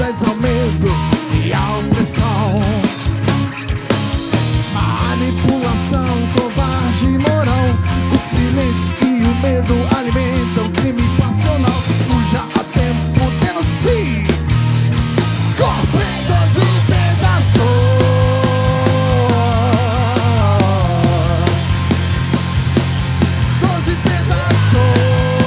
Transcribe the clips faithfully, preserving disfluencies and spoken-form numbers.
graças ao medo e à opressão. Manipulação, covarde e moral. O silêncio e o medo alimentam o crime passional. Fuja a tempo, denuncie. Corpo em doze pedaços. Doze pedaços.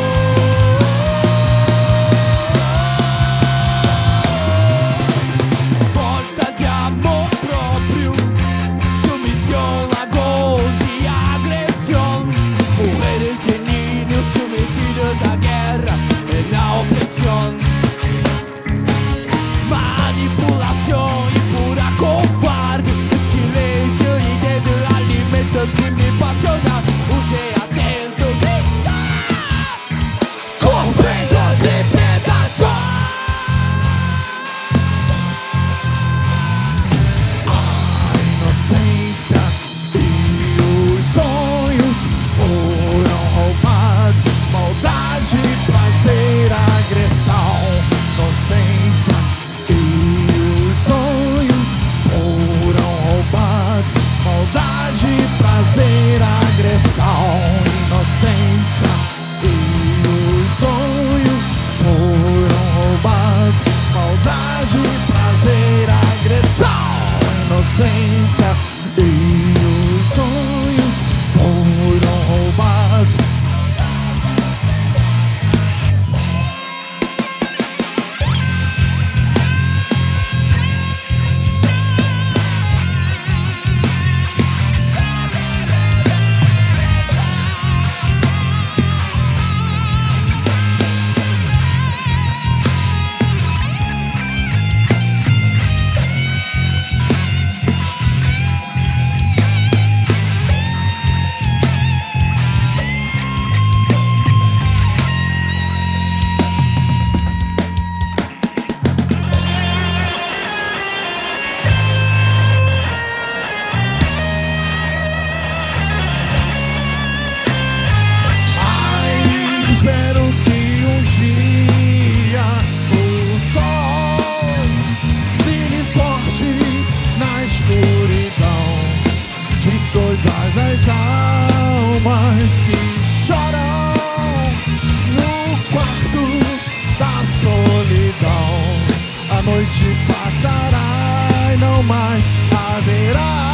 Falta de amor próprio, sumisión, lagos y agresión. Mujeres y niños sometidos a guerra en la opresión. Manipulación y pura covarde. El silencio y dedo alimenta el crimen pasional. Use atento, grita. Corpo em doze pedaços. A inocência e os sonhos foram roubados. Maldade, prazer, agressão. Inocência e os sonhos foram roubados. Maldade, prazer, agressão. Inocência e os sonhos foram roubados. Maldade, prazer, agressão. Inocência e os sonhos foram roubados. Mas espero que um dia o sol brilhe forte na escuridão de todas as almas que choram no quarto da solidão. A noite passará e não mais haverá